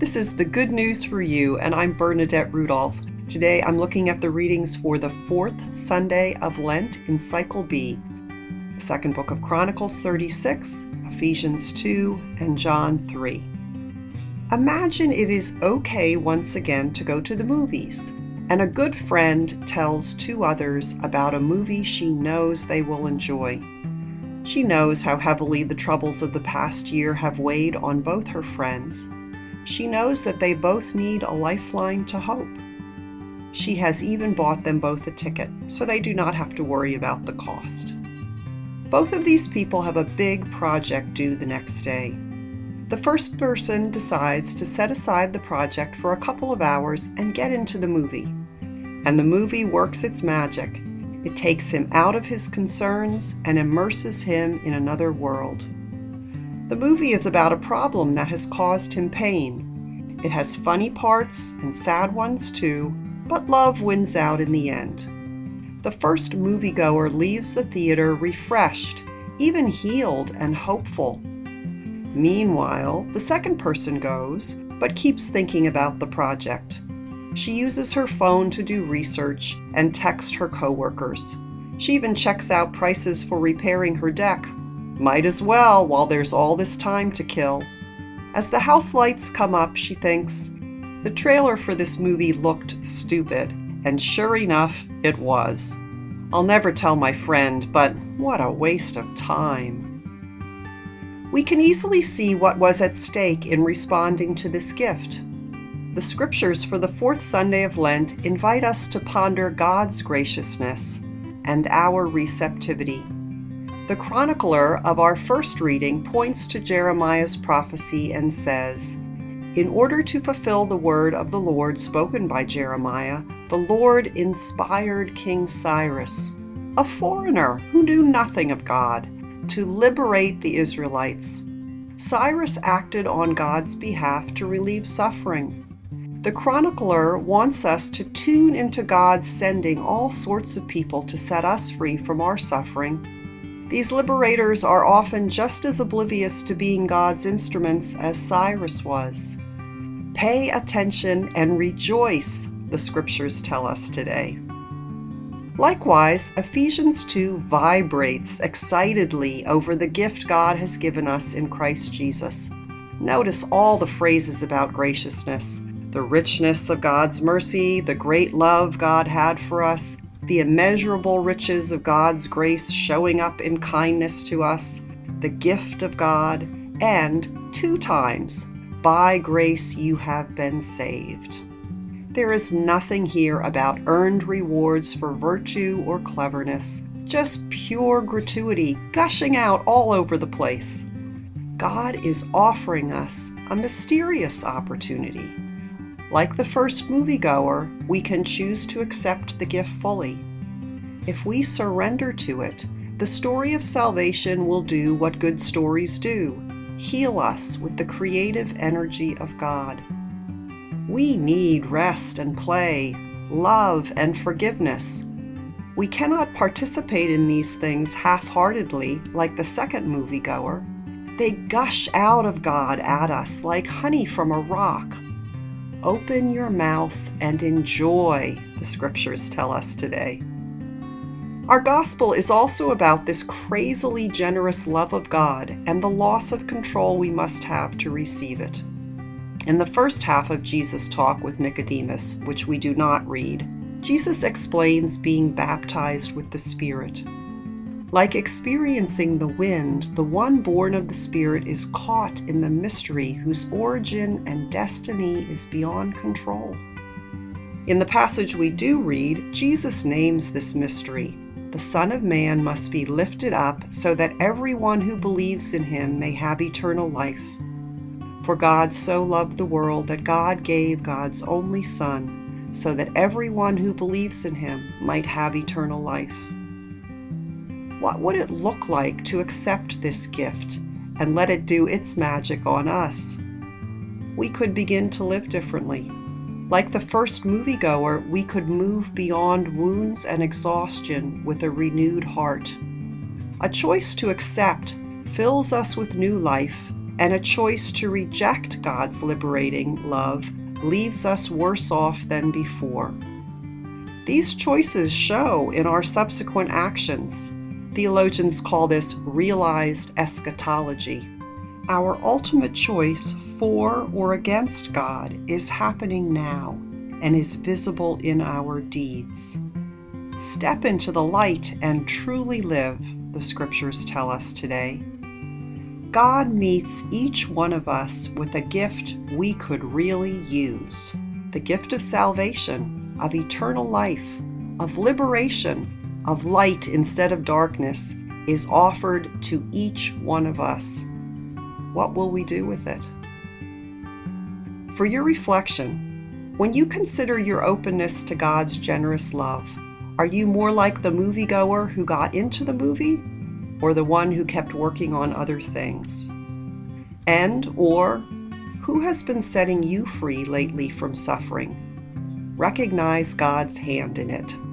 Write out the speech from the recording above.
This is the Good News for You, and I'm Bernadette Rudolph. Today I'm looking at the readings for the fourth Sunday of Lent in Cycle B, the second book of Chronicles 36, Ephesians 2, and John 3. Imagine it is okay once again to go to the movies, and a good friend tells two others about a movie she knows they will enjoy. She knows how heavily the troubles of the past year have weighed on both her friends. She knows that they both need a lifeline to hope. She has even bought them both a ticket, so they do not have to worry about the cost. Both of these people have a big project due the next day. The first person decides to set aside the project for a couple of hours and get into the movie. And the movie works its magic. It takes him out of his concerns and immerses him in another world. The movie is about a problem that has caused him pain. It has funny parts and sad ones too, but love wins out in the end. The first moviegoer leaves the theater refreshed, even healed and hopeful. Meanwhile, the second person goes, but keeps thinking about the project. She uses her phone to do research and text her coworkers. She even checks out prices for repairing her deck. Might as well while there's all this time to kill. As the house lights come up, she thinks, the trailer for this movie looked stupid, and sure enough, it was. I'll never tell my friend, but what a waste of time. We can easily see what was at stake in responding to this gift. The scriptures for the fourth Sunday of Lent invite us to ponder God's graciousness and our receptivity. The chronicler of our first reading points to Jeremiah's prophecy and says, in order to fulfill the word of the Lord spoken by Jeremiah, the Lord inspired King Cyrus, a foreigner who knew nothing of God, to liberate the Israelites. Cyrus acted on God's behalf to relieve suffering. The chronicler wants us to tune into God sending all sorts of people to set us free from our suffering. These liberators are often just as oblivious to being God's instruments as Cyrus was. Pay attention and rejoice, the scriptures tell us today. Likewise, Ephesians 2 vibrates excitedly over the gift God has given us in Christ Jesus. Notice all the phrases about graciousness, the richness of God's mercy, the great love God had for us, the immeasurable riches of God's grace showing up in kindness to us, the gift of God, and 2 times, by grace you have been saved. There is nothing here about earned rewards for virtue or cleverness, just pure gratuity gushing out all over the place. God is offering us a mysterious opportunity. Like the first moviegoer, we can choose to accept the gift fully. If we surrender to it, the story of salvation will do what good stories do, heal us with the creative energy of God. We need rest and play, love and forgiveness. We cannot participate in these things half-heartedly like the second moviegoer. They gush out of God at us like honey from a rock. Open your mouth and enjoy, the scriptures tell us today. Our gospel is also about this crazily generous love of God and the loss of control we must have to receive it. In the first half of Jesus' talk with Nicodemus, which we do not read, Jesus explains being baptized with the Spirit. Like experiencing the wind, the one born of the Spirit is caught in the mystery whose origin and destiny is beyond control. In the passage we do read, Jesus names this mystery. The Son of Man must be lifted up so that everyone who believes in him may have eternal life. For God so loved the world that God gave God's only Son, so that everyone who believes in him might have eternal life. What would it look like to accept this gift and let it do its magic on us? We could begin to live differently. Like the first moviegoer, we could move beyond wounds and exhaustion with a renewed heart. A choice to accept fills us with new life and a choice to reject God's liberating love leaves us worse off than before. These choices show in our subsequent actions. Theologians call this realized eschatology. Our ultimate choice for or against God is happening now and is visible in our deeds. Step into the light and truly live, the scriptures tell us today. God meets each one of us with a gift we could really use. The gift of salvation, of eternal life, of liberation, of light instead of darkness is offered to each one of us. What will we do with it? For your reflection, when you consider your openness to God's generous love, are you more like the moviegoer who got into the movie, or the one who kept working on other things? Or who has been setting you free lately from suffering? Recognize God's hand in it.